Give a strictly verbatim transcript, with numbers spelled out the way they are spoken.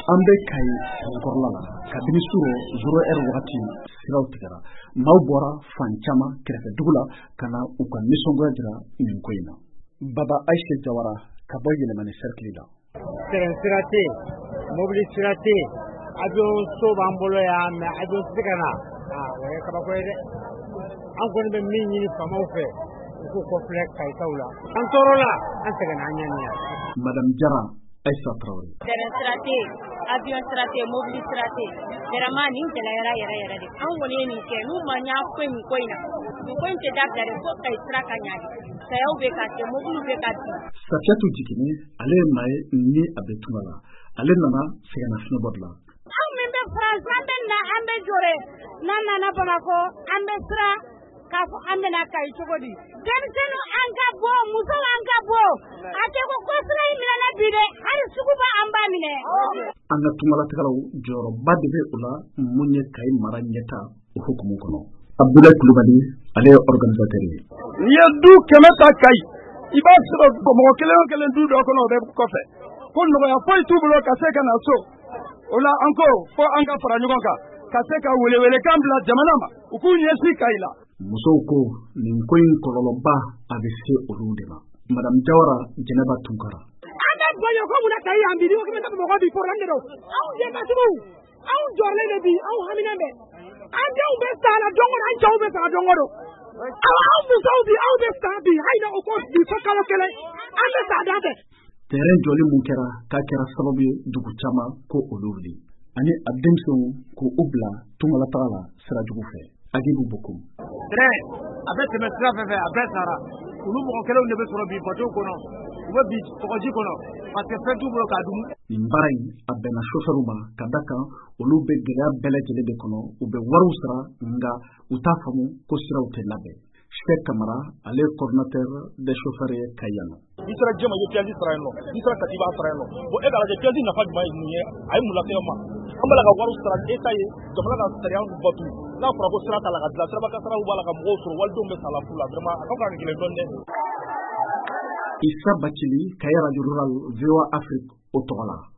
an bɛ Kayi kɔrɔla la kabini suro zéro heure wagati siraw tigɛra maaw bɔra fan caman kɛrɛfɛ dugu la ka na u ka nisɔngoya jira nin ko in na. Baba Ayise Jawara ka bɔ Yɛlɛmani cercle la. Terrain sira tɛ yen, mobili sira tɛ yen, avion so b'an bolo yan mais avion tɛ ka na. Ah, o ye kabako ye dɛ. An kɔni bɛ min ɲini faamaw fɛ u k'u kɔfilɛ Kayitaw la. An tɔɔrɔla an sɛgɛnna an ɲani yan. Madame Jara Aïssa Traoré. Terrain sira tɛ yen, avion sira tɛ yen, mobili sira tɛ yen. Vraiment nin gɛlɛyara yɛrɛ yɛrɛ de. An kɔni ye nin kɛ n'u ma ɲa ko nin ko in na. Nin ko in tɛ dabila de fo Kayi sira ka ɲa de. Sayaw bɛ ka kɛ, mobiliw bɛ ka bin. Safiatou Djikini ale ye maa ye ni a bɛ tunga la. Ale nana sɛgɛnnafiɲɛbɔ de la. Anw min bɛ France an bɛ na an bɛ jɔrɛ n'an nana Bamakɔ an bɛ sira k'a fɔ an bɛna Kayi cogo di. Denmisɛnninw an ka bɔ, musow an ka bɔ. A tɛ ko ko sira in minɛna bi dɛ, hali sugu ba an b'a minɛ. An ka tungalatigɛlaw jɔyɔrɔba de bɛ o la mun ye Kayi mara ɲɛta o hukumu kɔnɔ. Abdoulaye Kulubali ale ye organisateur ye. N'i ye du kɛmɛ ta Kayi i b'a sɔrɔ mɔgɔ kelen o kelen du dɔ kɔnɔ o bɛ kɔfɛ ko nɔgɔya foyi t'u bolo ka se ka na so. O la an ko fo an ka fara ɲɔgɔn kan ka se ka welewelekan bila jamana ma u k'u ɲɛsin Kayi la. Musow ko nin ko in kɔlɔlɔba a bɛ se olu de ma. Madame Jawara Jɛnɛba Tunkara. An bɛ bonya ko mun na Kayi yan bi ni ko kɛmɛ ta Bamakɔ bi problème de don. Anw denbatigiw anw jɔrɔlen de bi anw hamina bɛ. An denw bɛ sa la don o don an cɛw bɛ sa don o don. Anw musow bi aw bɛ sa bi hayina o ko bi fo kalo kelen an bɛ sa da fɛ. Terrain jɔli mun kɛra k'a kɛra sababu ye dugu caman ko olu wuli ani a denmisɛnw ko u bila tungalataga la sira jugu fɛ. Agibu Bokum. Terrain a bɛ tɛmɛ sira fɛ fɛ a bɛɛ sara olu mɔgɔ kelenw de bɛ sɔrɔ bi bateau kɔnɔ u bɛ bi kɔgɔji kɔnɔ parce que fɛn t'u bolo k'a dun. Nin baara in a bɛnna chauffeur ma ka da kan olu bɛ gɛlɛya bɛɛ lajɛlen de kɔnɔ u bɛ wariw sara nka u t'a faamu ko siraw tɛ labɛn. Cheikh Kamara ale ye coordinateur des chauffeurs ye Kayi yan nɔ. N'i sera Jɛma i ye pièce sara yen nɔ n'i sera Kati i b'a sara yen nɔ bon e k'a lajɛ pièce nafa jumɛn ye mun ye a ye mun lase an ma an b'a la ka wariw sara État ye jamana ka sariya batu n'a fɔra ko sira t'a la ka dilan sirabakasaraw b'a la ka mɔgɔw sɔrɔ walidenw bɛ sa la fu la vraiment a ka kan ka gɛlɛn dɔɔnin dɛ. Issa Bathily Kayi radio rural V O A Afrique o tɔgɔ la.